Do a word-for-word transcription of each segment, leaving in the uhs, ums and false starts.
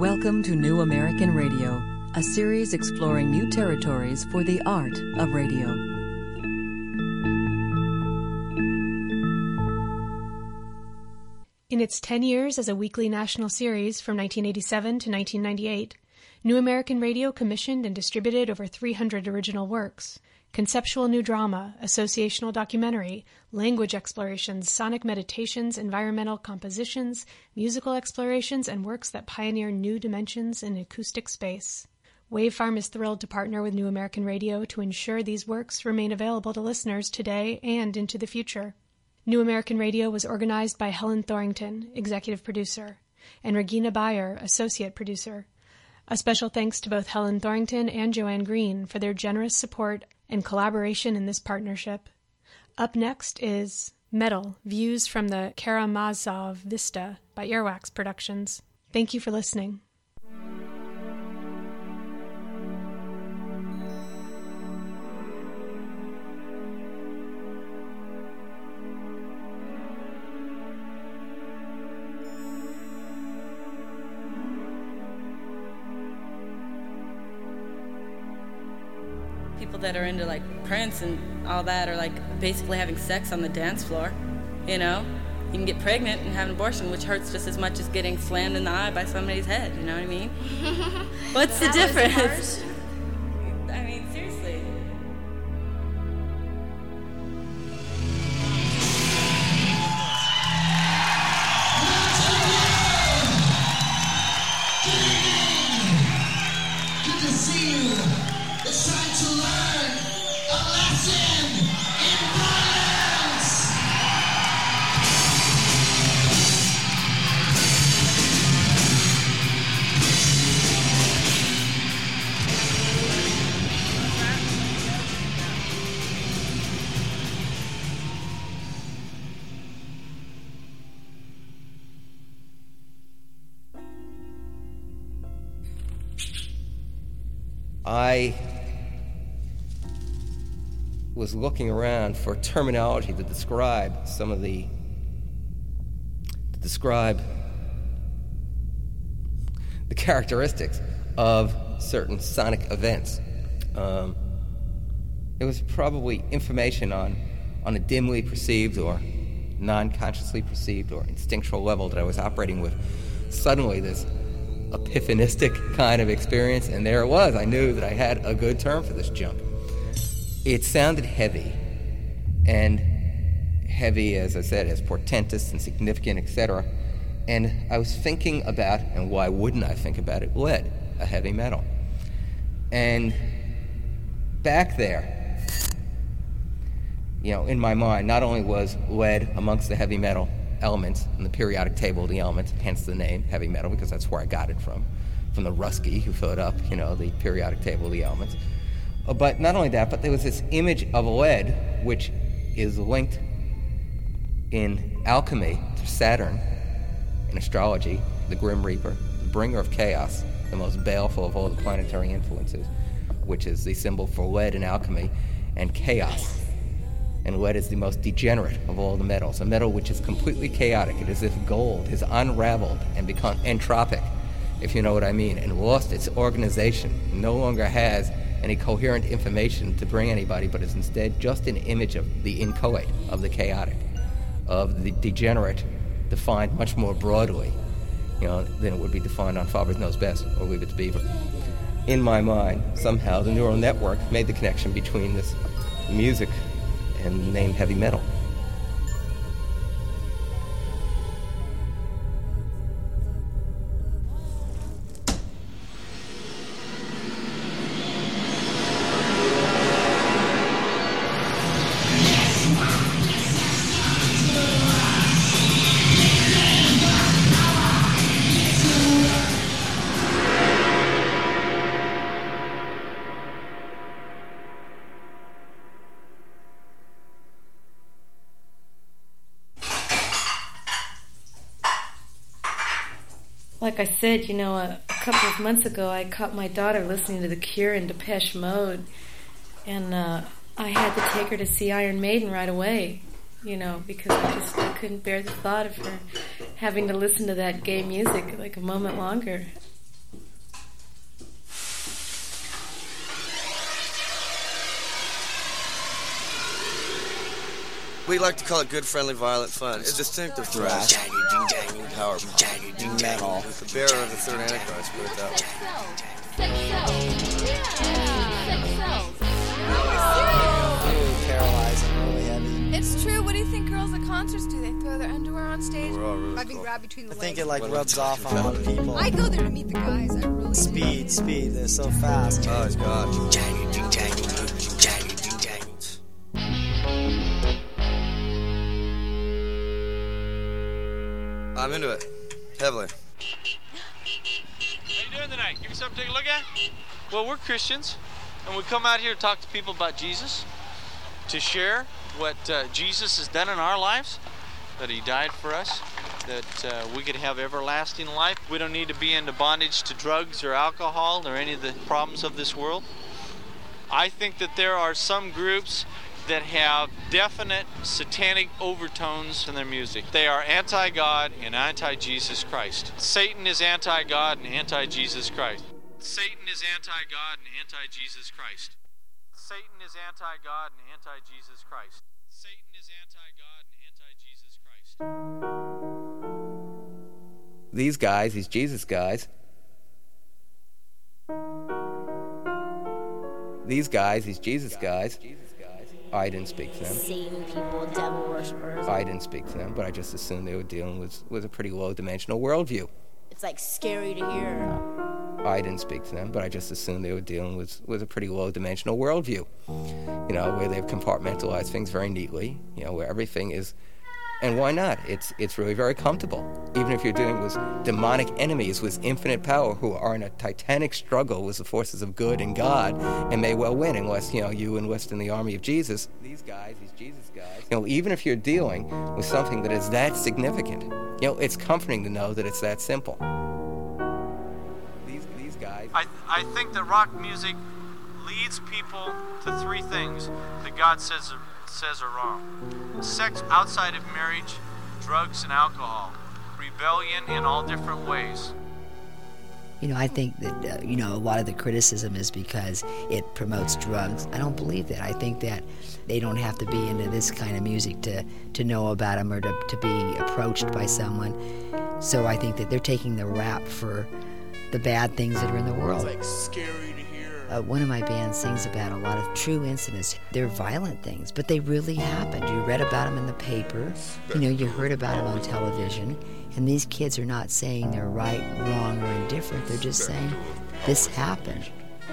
Welcome to New American Radio, a series exploring new territories for the art of radio. In its ten years as a weekly national series from nineteen eighty-seven to nineteen ninety-eight, New American Radio commissioned and distributed over three hundred original works. Conceptual new drama, associational documentary, language explorations, sonic meditations, environmental compositions, musical explorations, and works that pioneer new dimensions in acoustic space. Wavefarm is thrilled to partner with New American Radio to ensure these works remain available to listeners today and into the future. New American Radio was organized by Helen Thorington, executive producer, and Regina Bayer, associate producer. A special thanks to both Helen Thorington and Joanne Green for their generous support and collaboration in this partnership. Up next is Metal, Views from the Karamazov Vista by Earwax Productions. Thank you for listening. People that are into like Prince and all that are like basically having sex on the dance floor, you know? You can get pregnant and have an abortion, which hurts just as much as getting slammed in the eye by somebody's head, you know what I mean? What's the difference? I mean, seriously. Good to see you. It's time to learn a lesson in violence. I was looking around for terminology to describe some of the to describe the characteristics of certain sonic events. Um, it was probably information on on a dimly perceived or non-consciously perceived or instinctual level that I was operating with. Suddenly this epiphanistic kind of experience, and there it was. I knew that I had a good term for this junk. It sounded heavy, and heavy, as I said, as portentous and significant, et cetera. And I was thinking about, and why wouldn't I think about it, lead, a heavy metal. And back there, you know, in my mind, not only was lead amongst the heavy metal elements in the periodic table of the elements, hence the name heavy metal, because that's where I got it from, from the Rusky who filled up, you know, the periodic table of the elements. But not only that, but there was this image of lead, which is linked in alchemy to Saturn, in astrology, the Grim Reaper, the bringer of chaos, the most baleful of all the planetary influences, which is the symbol for lead in alchemy, and chaos. And lead is the most degenerate of all the metals, a metal which is completely chaotic. It is as if gold has unraveled and become entropic, if you know what I mean, and lost its organization, no longer has any coherent information to bring anybody, but is instead just an image of the inchoate, of the chaotic, of the degenerate, defined much more broadly, you know, than it would be defined on Faber's Knows Best or Leave It to Beaver. In my mind, somehow, the neural network made the connection between this music and the name heavy metal. Like I said, you know, a, a couple of months ago, I caught my daughter listening to The Cure and Depeche Mode, and uh, I had to take her to see Iron Maiden right away. you know, because I just I couldn't bear the thought of her having to listen to that gay music like a moment longer. We like to call it good, friendly, violent fun. It's distinctive thrash. Power metal. The bearer of the third Antichrist, put it that way. Really paralyzing, really heavy. It's true. What do you think girls at concerts do? They throw their underwear on stage? We're all really I've been cool. grabbed between the I legs. think it like rubs off on a lot of people. I go there to meet the guys. I really Speed, speed, they're so fast. Oh, it's God. I'm into it. Heavily. How you doing tonight? Give me something to take a look at? Well, we're Christians, and we come out here to talk to people about Jesus, to share what uh, Jesus has done in our lives, that he died for us, that uh, we could have everlasting life. We don't need to be into bondage to drugs or alcohol or any of the problems of this world. I think that there are some groups that have definite satanic overtones in their music. They are anti-God and anti-Jesus Christ. Satan is anti-God and anti-Jesus Christ. Satan is anti-God and anti-Jesus Christ. Satan is anti-God and anti-Jesus Christ. Satan is anti-God and anti-Jesus Christ. These guys, these Jesus guys, these guys, these Jesus guys, I didn't speak to them. Satan people, devil worshippers. I didn't speak to them, but I just assumed they were dealing with, with a pretty low-dimensional worldview. It's like scary to hear. I didn't speak to them, but I just assumed they were dealing with, with a pretty low-dimensional worldview. You know, where they've compartmentalized things very neatly, you know, where everything is... And why not? It's it's really very comfortable. Even if you're dealing with demonic enemies with infinite power who are in a titanic struggle with the forces of good and God and may well win unless, you know, you enlist in the army of Jesus. These guys, these Jesus guys, you know, even if you're dealing with something that is that significant, you know, it's comforting to know that it's that simple. These, these guys... I, I think that rock music leads people to three things that God says are says are wrong. Sex outside of marriage, drugs and alcohol, rebellion in all different ways. You know, I think that, uh, you know, a lot of the criticism is because it promotes drugs. I don't believe that. I think that they don't have to be into this kind of music to, to know about them or to, to be approached by someone. So I think that they're taking the rap for the bad things that are in the world. It's like scary to hear. Uh, one of my bands sings about a lot of true incidents. They're violent things, but they really happened. You read about them in the paper, you know, you heard about them on television, and these kids are not saying they're right, wrong, or indifferent. They're just saying, this happened.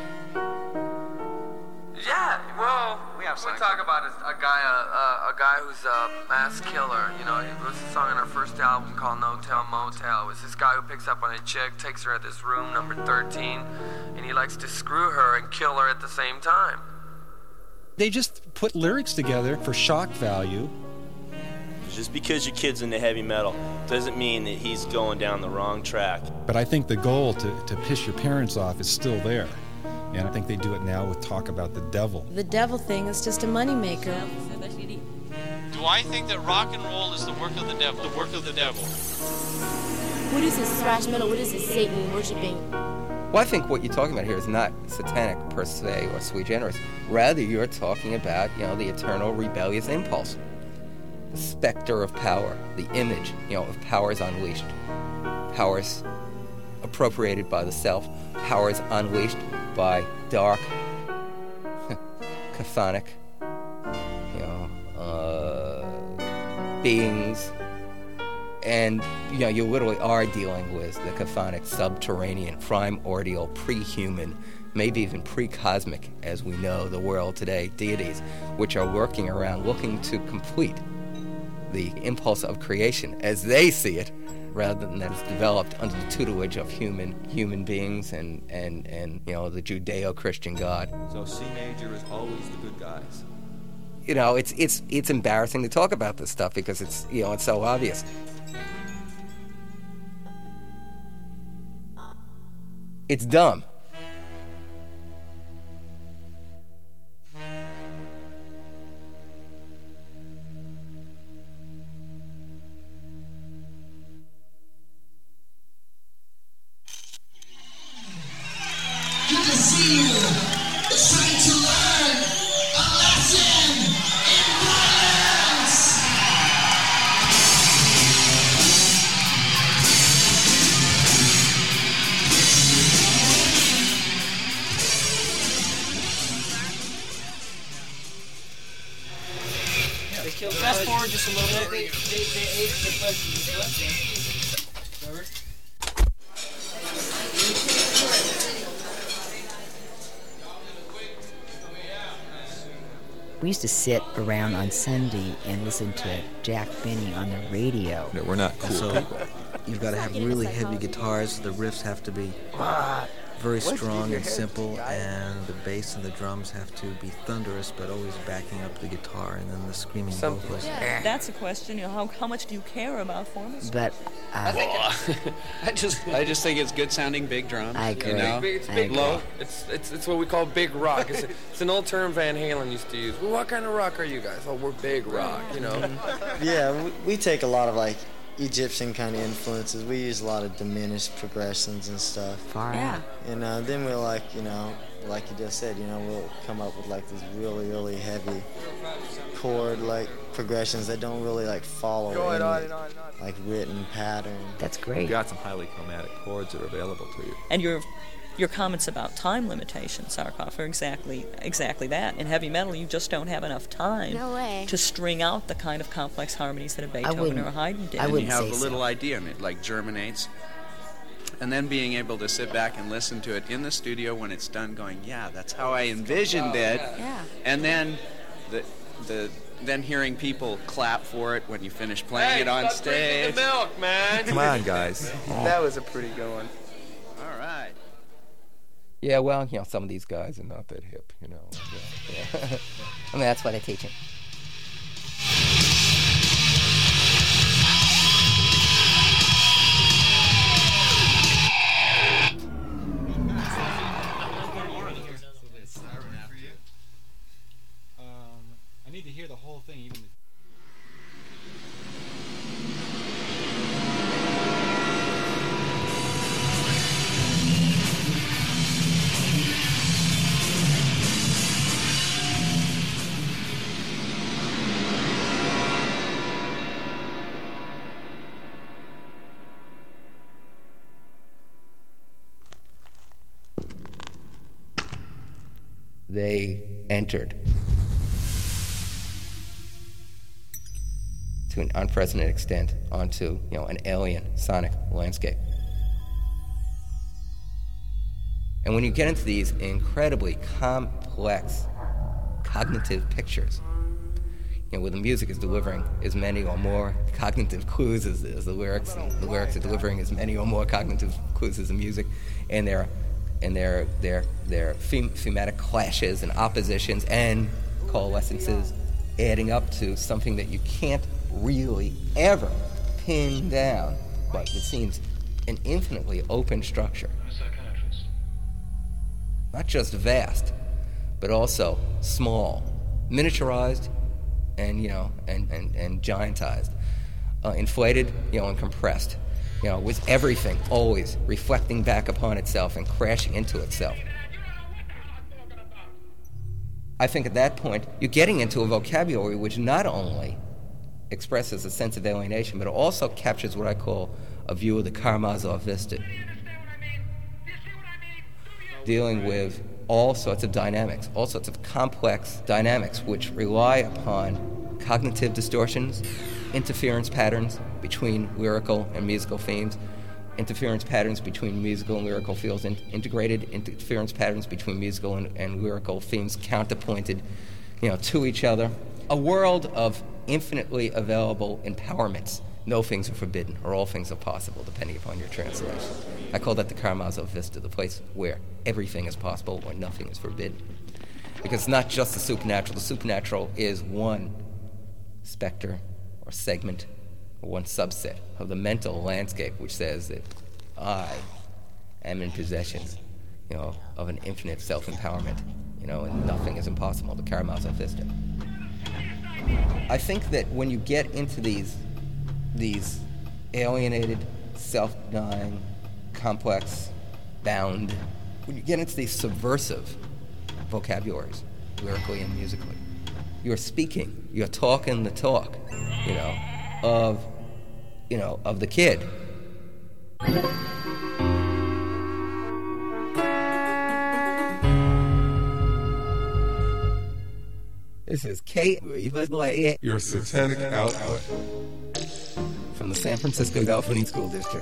Yeah, well, we, we talk about a, a guy, a, a, a guy who's a mass killer. You know, it was a song on our first album called No Tell Motel. It was this guy who picks up on a chick, takes her at this room number thirteen, and he likes to screw her and kill her at the same time. They just put lyrics together for shock value. Just because your kid's into heavy metal doesn't mean that he's going down the wrong track. But I think the goal to, to piss your parents off is still there. And I think they do it now with talk about the devil. The devil thing is just a moneymaker. Do I think that rock and roll is the work of the devil? The work of the devil. What is this thrash metal? What is this Satan worshiping? Well, I think what you're talking about here is not satanic per se or sui generis. Rather, you're talking about, you know, the eternal rebellious impulse. The specter of power, the image, you know, of powers unleashed. Powers appropriated by the self, powers unleashed by dark, chthonic, you know, uh, beings. And, you know, you literally are dealing with the chthonic, subterranean, primordial, pre-human, maybe even pre-cosmic, as we know the world today, deities, which are lurking around looking to complete the impulse of creation as they see it, rather than that it's developed under the tutelage of human human beings and, and, and you know, the Judeo-Christian God. So C major is always the good guys. You know, it's it's it's embarrassing to talk about this stuff because it's, you know, it's so obvious. It's dumb. Good to see you. It's time to learn a lesson in violence. Fast forward just a little bit. We used to sit around on Sunday and listen to Jack Benny on the radio. No, we're not cool so people. You've got to have really heavy guitars. The riffs have to be very strong and simple, and the bass and the drums have to be thunderous, but always backing up the guitar, and then the screaming vocals. Yeah, that's a question. You know, how how much do you care about forming? But uh, I just I just think it's good sounding big drums. I agree. You know? It's big, it's I big agree. low. It's it's it's what we call big rock. It's, a, it's an old term Van Halen used to use. Well, what kind of rock are you guys? Oh, we're big rock. You know. Yeah, we, we take a lot of like Egyptian kind of influences. We use a lot of diminished progressions and stuff. Far Yeah. out. And uh, then we'll like, you know, like you just said, you know, we'll come up with like these really, really heavy chord like progressions that don't really like follow Going any, on and on and on. like written pattern. That's You've great. got some highly chromatic chords that are available to you. And your your comments about time limitations, Sarkoff, are exactly exactly that. In heavy metal, you just don't have enough time No way. to string out the kind of complex harmonies that a Beethoven wouldn't- or a Haydn did. I And you wouldn't have say a so. little idea and it like germinates. And then being able to sit back and listen to it in the studio when it's done going, yeah, that's how I envisioned it. Yeah. And then the the then hearing people clap for it when you finish playing Hey, it on stop drinking stage. the milk, man. Come on, guys. That was a pretty good one. All right. Yeah, well, you know, some of these guys are not that hip, you know. Yeah, yeah. I mean, that's why they teach it. Um, I need to hear the whole thing, even. They entered to an unprecedented extent onto, you know, an alien sonic landscape. And when you get into these incredibly complex cognitive pictures, you know, where the music is delivering as many or more cognitive clues as, as the lyrics, and the lyrics are delivering as many or more cognitive clues as the music, and their and their their their them- thematic clashes and oppositions and coalescences, adding up to something that you can't really ever pin down, but it seems an infinitely open structure. Not just vast, but also small, miniaturized, and you know, and and, and giantized, uh, inflated, you know, and compressed, you know, with everything always reflecting back upon itself and crashing into itself. I think at that point you're getting into a vocabulary which not only expresses a sense of alienation, but it also captures what I call a view of the Karamazov Vista, dealing with all sorts of dynamics, all sorts of complex dynamics which rely upon cognitive distortions, interference patterns between lyrical and musical themes, interference patterns between musical and lyrical fields, in- integrated interference patterns between musical and, and lyrical themes counterpointed, you know, to each other. A world of infinitely available empowerments. No things are forbidden, or all things are possible, depending upon your translation. I call that the Karamazov Vista, the place where everything is possible or nothing is forbidden. Because it's not just the supernatural. The supernatural is one specter or segment or one subset of the mental landscape which says that I am in possession, you know, of an infinite self-empowerment, you know, and nothing is impossible, the Karamazov Vista. I think that when you get into these these alienated, self-denying, complex, bound, when you get into these subversive vocabularies, lyrically and musically, you're speaking, you're talking the talk, you know, of, you know, of the kid. This is K. Your satanic outlet. From the San Francisco Delphine School District.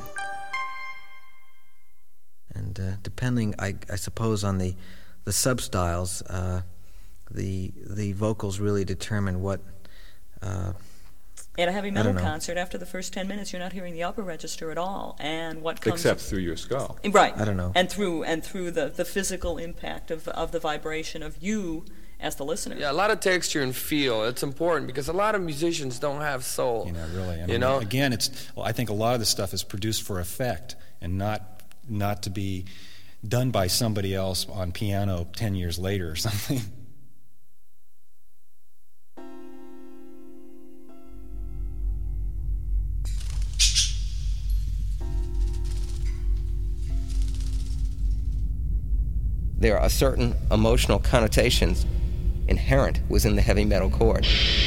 And uh, depending, I, I suppose, on the the substyles, uh, the the vocals really determine what. Uh, At a heavy metal know. concert, after the first ten minutes, you're not hearing the upper register at all, and what comes Except through your skull. right? I don't know. And through and through the, the physical impact of of the vibration of you as the listener. Yeah, a lot of texture and feel. It's important because a lot of musicians don't have soul. You know, really. I you mean, know, again, it's. Well, I think a lot of this stuff is produced for effect and not not to be done by somebody else on piano ten years later or something. There are certain emotional connotations inherent within the heavy metal chord.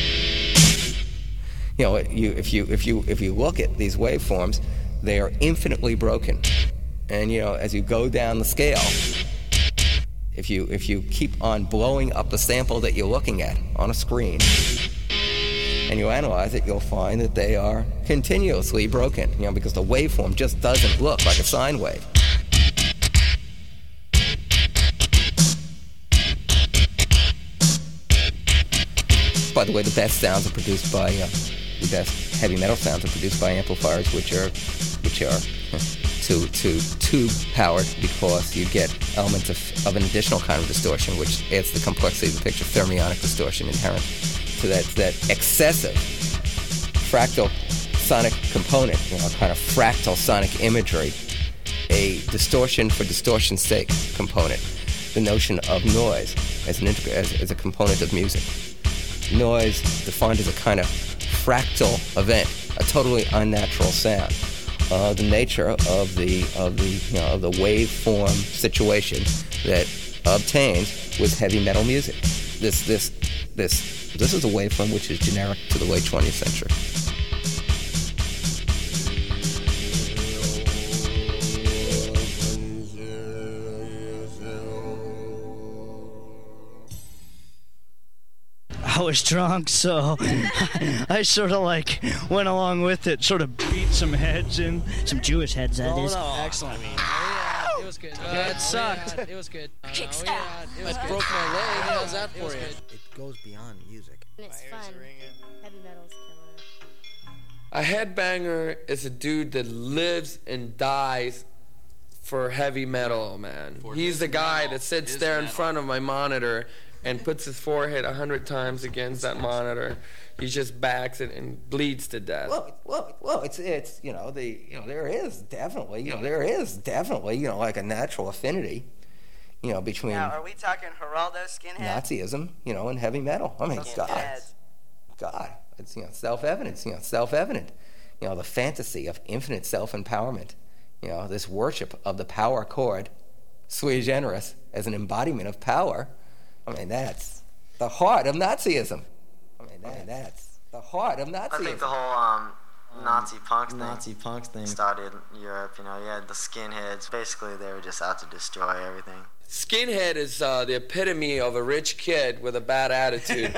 You know, you, if you if you if you look at these waveforms, they are infinitely broken. And you know, as you go down the scale, if you if you keep on blowing up the sample that you're looking at on a screen, and you analyze it, you'll find that they are continuously broken. You know, because the waveform just doesn't look like a sine wave. By the way, the best sounds are produced by uh, the best heavy metal sounds are produced by amplifiers, which are which are too too tube powered, because you get elements of, of an additional kind of distortion, which adds the complexity of the picture, thermionic distortion inherent to that that excessive fractal sonic component, you know, kind of fractal sonic imagery, a distortion for distortion's sake component, the notion of noise as an integ- as, as a component of music. Noise defined as a kind of fractal event, a totally unnatural sound. Uh, the nature of the of the you know of the waveform situation that obtains with heavy metal music. This this this this is a waveform which is generic to the late twentieth century. I was drunk, so I sort of like went along with it, sort of beat some heads in, some Jewish heads, that oh, is. No. Excellent. I mean, oh, yeah, it was good. Uh, yeah, it sucked. Oh, yeah, it was good. Uh, Kicks oh, out. Yeah, it was I good. broke my leg. How's that for you? It goes beyond music. It's fun. Heavy metal's killer. a headbanger is a dude that lives and dies for heavy metal, man. For He's the guy metal. that sits his there metal. in front of my monitor and puts his forehead a hundred times against that monitor. He just backs it and bleeds to death. Well, well, well. It's it's you know the you know there is definitely you know there is definitely you know like a natural affinity, you know between. Now, are we talking Geraldo Skinhead? Nazism, you know, and heavy metal. I mean, Skinhead. God, God, it's you know self-evident. It's, you know, self-evident. You know, the fantasy of infinite self-empowerment. You know, this worship of the power chord, sui generis, as an embodiment of power. I mean, that's the heart of Nazism. I mean, that, that's the heart of Nazism. I think the whole um, Nazi punk thing, Nazi punk thing started in Europe. You know, you had the skinheads. Basically, they were just out to destroy everything. Skinhead is uh, the epitome of a rich kid with a bad attitude.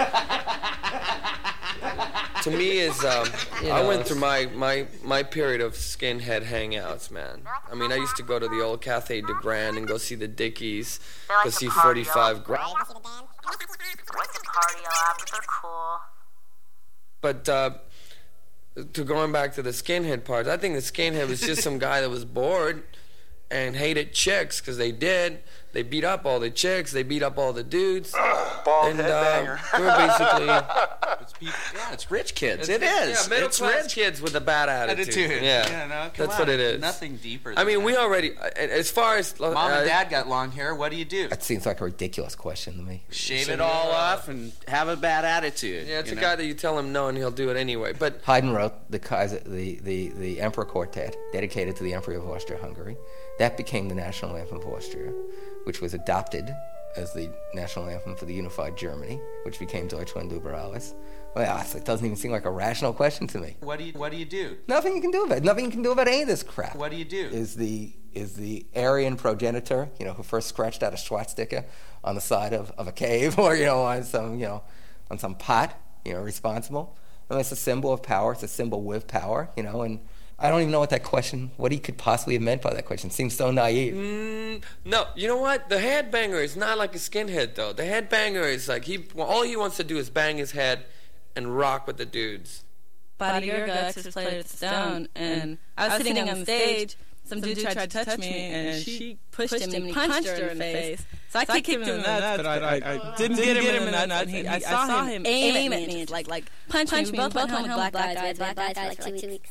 To me, is um, you know, I went through my, my, my period of skinhead hangouts, man. I mean, I used to go to the old Cafe de Grand and go see the Dickies, go see forty-five Grand. I like the party a lot, but they're cool. But uh, to going back to the skinhead part, I think the skinhead was just some guy that was bored and hated chicks, because they did. They beat up all the chicks. They beat up all the dudes. Bald and headbanger. uh, they were basically... It's people, yeah, it's rich kids. It's, it is. Yeah, middle it's class rich kids with a bad attitude. attitude. Yeah, yeah no, come that's on. what it is. Nothing deeper. I mean, than we that. already, as far as Mom uh, and Dad got long hair. What do you do? That seems like a ridiculous question to me. Shave it all off and have a bad attitude. Yeah, it's you a know? guy that you tell him no and he'll do it anyway. But Haydn wrote the Kaiser, the, the, the Emperor Quartet, dedicated to the Emperor of Austria-Hungary. That became the national anthem of Austria, which was adopted as the national anthem for the unified Germany, which became Deutschland über alles. Well, it doesn't even seem like a rational question to me. What do you What do you do? Nothing you can do about it. Nothing you can do about any of this crap. What do you do? Is the is the Aryan progenitor, you know, who first scratched out a swastika on the side of, of a cave, or you know, on some you know, on some pot, you know, responsible. And it's a symbol of power. It's a symbol with power, you know. And I don't even know what that question, what he could possibly have meant by that question. It seems so naive. Mm, no, you know what? The headbanger is not like a skinhead, though. The headbanger is like, he, well, all he wants to do is bang his head and rock with the dudes. Body Your Guts is played at Stone, and I was sitting on the stage. Some dude tried to touch me, and she pushed him and he punched her in the face. So I kicked him in the nuts, but I, I, I didn't get him in the nuts. And he, I saw him aim at me, like like punch me. We both went home with black eyes. We had black eyes for like two weeks.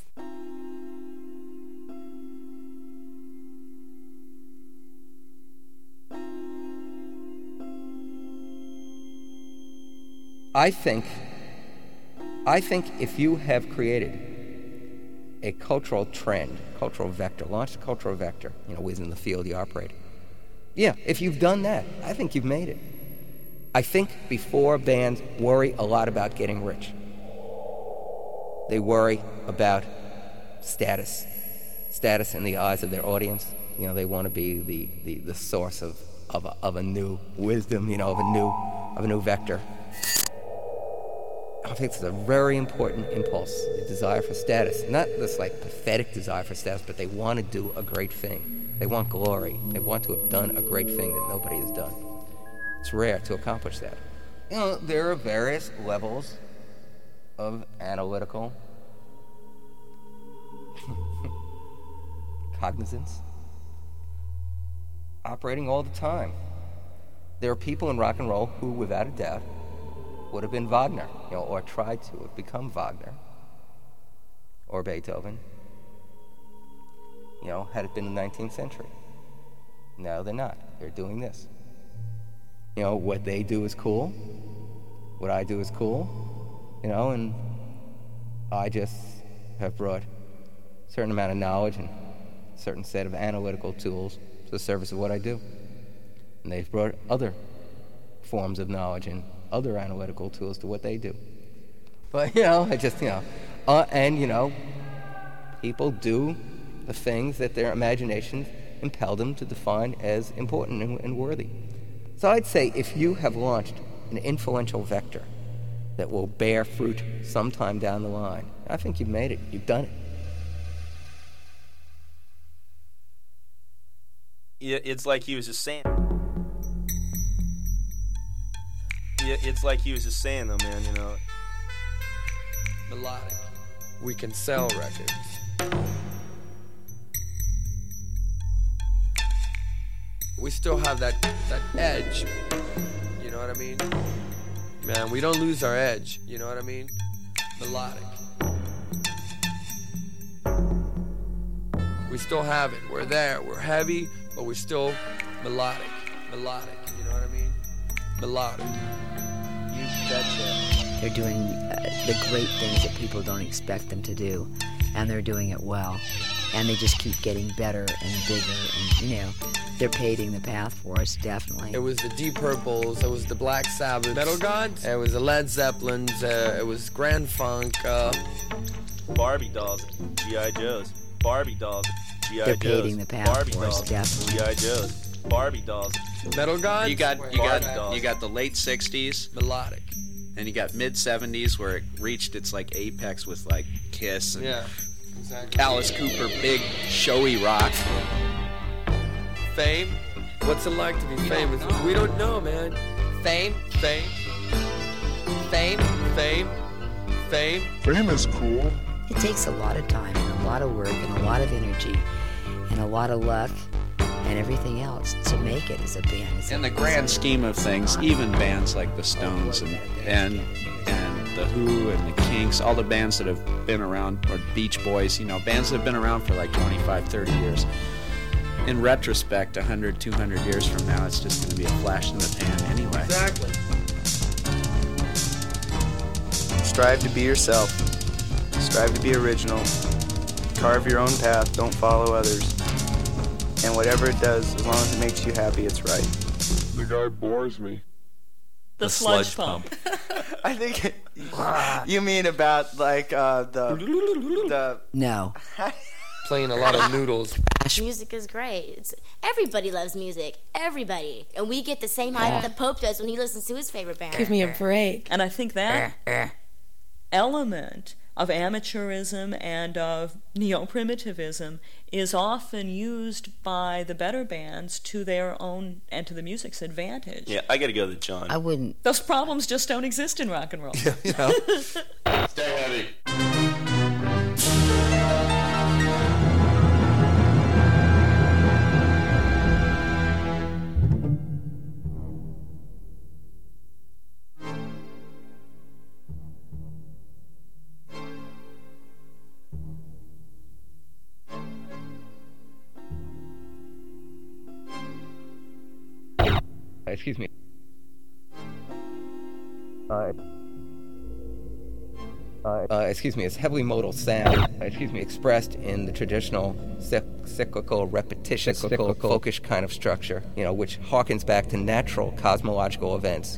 I think, I think if you have created a cultural trend, cultural vector, launched a cultural vector, you know, within the field you operate, yeah, if you've done that, I think you've made it. I think before bands worry a lot about getting rich. They worry about status, status in the eyes of their audience. You know, they want to be the, the, the source of, of, a, of a new wisdom, you know, of a new, of a new vector. I think it's a very important impulse, the desire for status. Not this like pathetic desire for status, but they want to do a great thing. They want glory. They want to have done a great thing that nobody has done. It's rare to accomplish that. You know, there are various levels of analytical cognizance operating all the time. There are people in rock and roll who, without a doubt, would have been Wagner, you know, or tried to have become Wagner or Beethoven, you know, had it been the nineteenth century. No, they're not. They're doing this. You know, what they do is cool. What I do is cool. You know, and I just have brought a certain amount of knowledge and a certain set of analytical tools to the service of what I do. And they've brought other forms of knowledge and other analytical tools to what they do. But, you know, I just, you know, uh, and, you know, people do the things that their imaginations impel them to define as important and, and worthy. So I'd say if you have launched an influential vector that will bear fruit sometime down the line, I think you've made it. You've done it. Yeah, it's like he was just saying. Yeah, it's like he was just saying, though, man, you know. Melodic. We can sell records. We still have that, that edge. You know what I mean? Man, we don't lose our edge. You know what I mean? Melodic. We still have it. We're there. We're heavy, but we're still melodic. Melodic. You know what I mean? Melodic. You betcha. They're doing uh, the great things that people don't expect them to do, and they're doing it well. And they just keep getting better and bigger, and, you know, they're paving the path for us, definitely. It was the Deep Purples, it was the Black Sabbath, Metal Gods, it was the Led Zeppelins, uh, it was Grand Funk, uh... Barbie dolls, G I Joes. Barbie dolls, G I Joes. They're paving the path Barbie for us, dolls, definitely. G I Joes. Barbie dolls. Metal Gods? You got you Barbie got dolls. you got the late sixties, melodic, and you got mid seventies where it reached its like apex with like Kiss and yeah, exactly. Alice Cooper, big showy rock. Fame? What's it like to be famous? We don't know, man. Fame, fame, fame, fame, fame. Fame is cool. It takes a lot of time and a lot of work and a lot of energy and a lot of luck and everything else to make it as a band. As In a, the grand scheme of things, even bands like the Stones and and and the Who and the Kinks, all the bands that have been around, or Beach Boys, you know, bands that have been around for like twenty-five, thirty years. In retrospect, one hundred, two hundred years from now, it's just going to be a flash in the pan anyway. Exactly. Strive to be yourself. Strive to be original. Carve your own path. Don't follow others. And whatever it does, as long as it makes you happy, it's right. The guy bores me. The, the sludge, sludge pump. I think you mean about like uh, the the no. playing a lot of noodles. Music is great. It's, everybody loves music. Everybody. And we get the same hype the Pope does when he listens to his favorite band. Give me a break. And I think that element of amateurism and of neo-primitivism is often used by the better bands to their own and to the music's advantage. Yeah, I got to go to John. I wouldn't. Those problems just don't exist in rock and roll. Yeah, you know. Stay heavy. Excuse me. Uh, uh, uh, excuse me, it's heavily modal sound, excuse me, expressed in the traditional cyc- cyclical repetition, cyclical folkish kind of structure, you know, which harkens back to natural cosmological events.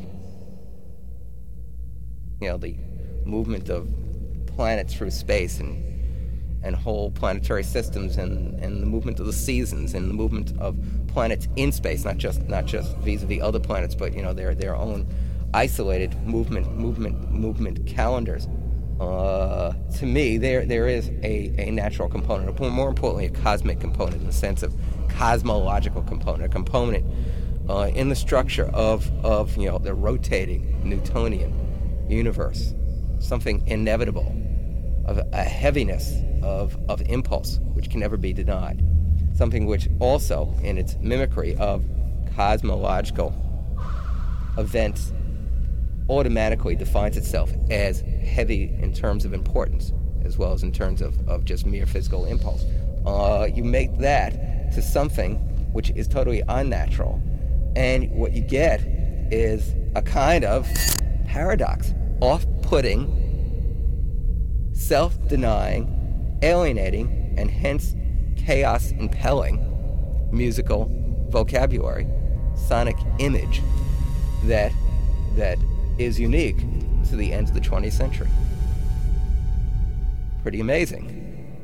You know, the movement of planets through space and and whole planetary systems, and, and the movement of the seasons, and the movement of planets in space, not just not just vis-a-vis other planets, but you know their their own isolated movement movement movement calendars. Uh, to me, there there is a, a natural component, or more importantly, a cosmic component in the sense of cosmological component, a component uh, in the structure of of you know the rotating Newtonian universe, something inevitable, of a heaviness of, of impulse which can never be denied, something which also, in its mimicry of cosmological events, automatically defines itself as heavy in terms of importance as well as in terms of, of just mere physical impulse. Uh, you make that to something which is totally unnatural, and what you get is a kind of paradox, off-putting, self-denying, alienating, and hence chaos-impelling musical vocabulary, sonic image that that is unique to the end of the twentieth century. Pretty amazing.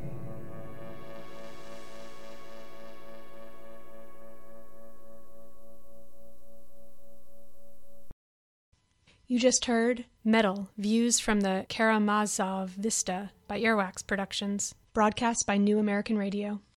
You just heard Metal, Views from the Karamazov Vista by Earwax Productions, broadcast by New American Radio.